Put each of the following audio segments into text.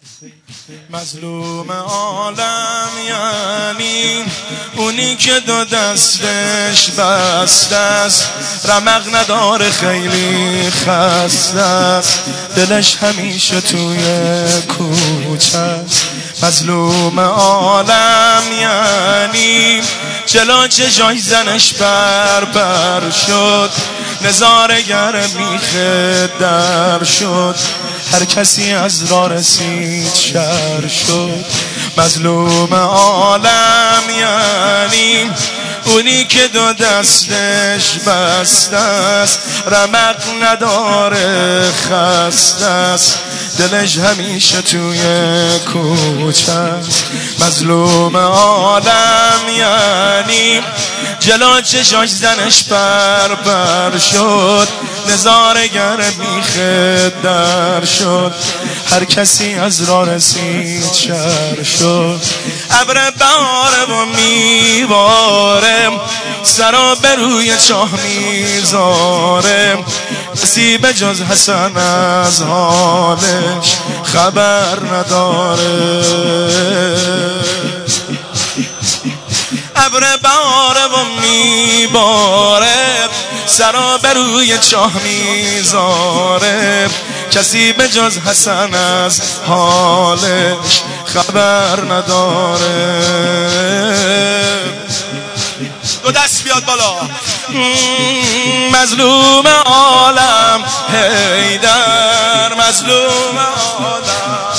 مظلوم عالم یعنی اونی که دو دستش بسته است، رمق نداره، خیلی خسته است، دلش همیشه توی کوچه است. مظلوم عالم یعنی جلو چشای زنش بر شد، نظارگر میخه در شد، هر کسی از راه رسید شر شد. مظلوم عالم یعنی اونی که دو دستش بسته است، رمق نداره، خسته است، دلش همیشه توی کوچه است. مظلوم عالم یعنی جلو چشاش زنش بر شد، نظارگر بیخه در شد، هر کسی از راه رسید شر شد. ابر بهاره و میباره، سرا به روی چاه میذاره، کسی به جز حسن از حالش خبر نداره. ابر بهاره و میباره، سرا به روی چاه میذاره، کسی به جز حسن از حالش خبر نداره. دو دست بیاد بالا. مظلوم عالم حیدر، مظلوم عالم،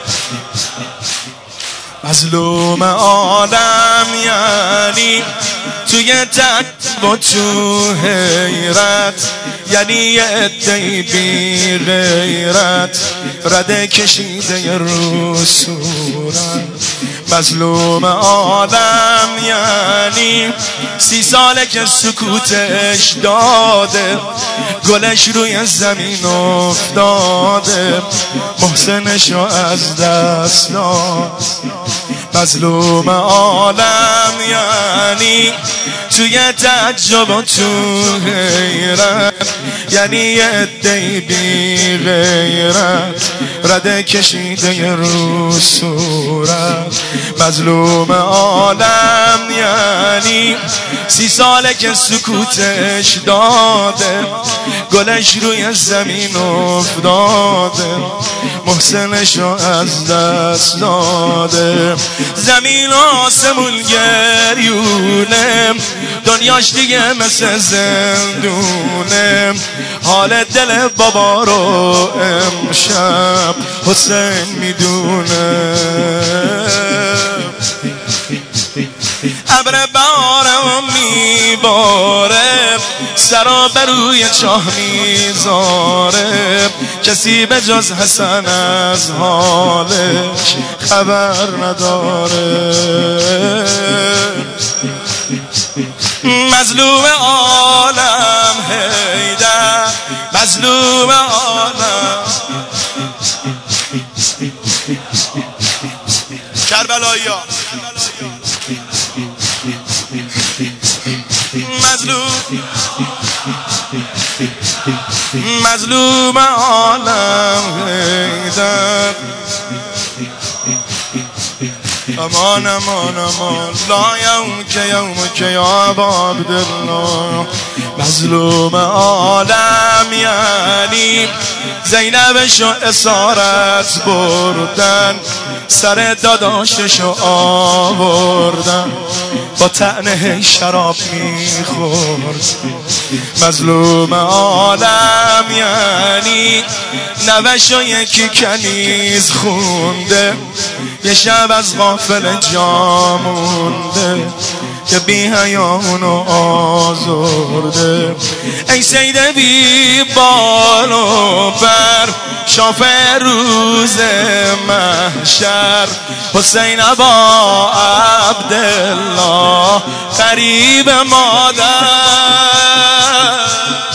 مظلوم عالم یعنی توی تک با تو حیرت، یعنی یه عده‌ای بی غیرت، رده کشیده رو صورت. مظلوم عالم یعنی 30 ساله که سکوتش داده، گلش روی زمین افتاده، محسنشو از دست داد. مظلوم عالم یعنی توی تعجب و تو حیرت، یعنی یه عده‌ای بی غیرت، رده کشیده رو صورت. مظلوم عالم یعنی 30 ساله که سکوتش داده، گلش روی زمین افتاده، محسنشو از دست داده. زمین و آسمون گریونه، دنیاش دیگه مثل زندونه، حال دل بابا رو امشب حسین میدونه. ابر بهاره و میباره، سرا به روی چاه میذاره، کسی به جز حسن از حالش خبر نداره. مظلوم عالم حیدر، مظلوم عالم. کربلایی‌ها مظلوم عالم حیدر. امان امان امان، لا یوم که یوم که یا ابا عبدالله. مظلوم عالم یعنی زینبشو اسارت بردن، سر داداششو آوردن، با طعنه شراب میخورد. مظلوم عالم یعنی نوشو یکی کنیز خونده، یه شب از غافل جا مونده، که بی حیامونو آزرده. ای سید بی بال و پر، شافع روز محشر، حسین ابا عبدالله قریب مادر.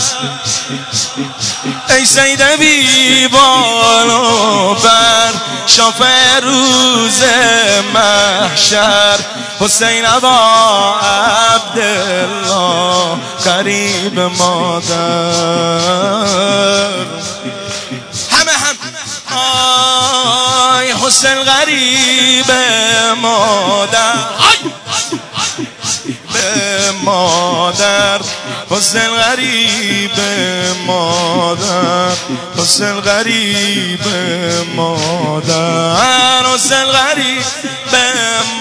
ای سید بی بال و پر، شافع روز محشر، حسین ابا عبدالله قریب مادر. همه آی حسین حسن غریب مادر به مادر حسن غریب مادر حسن غریب مادر حسن غریب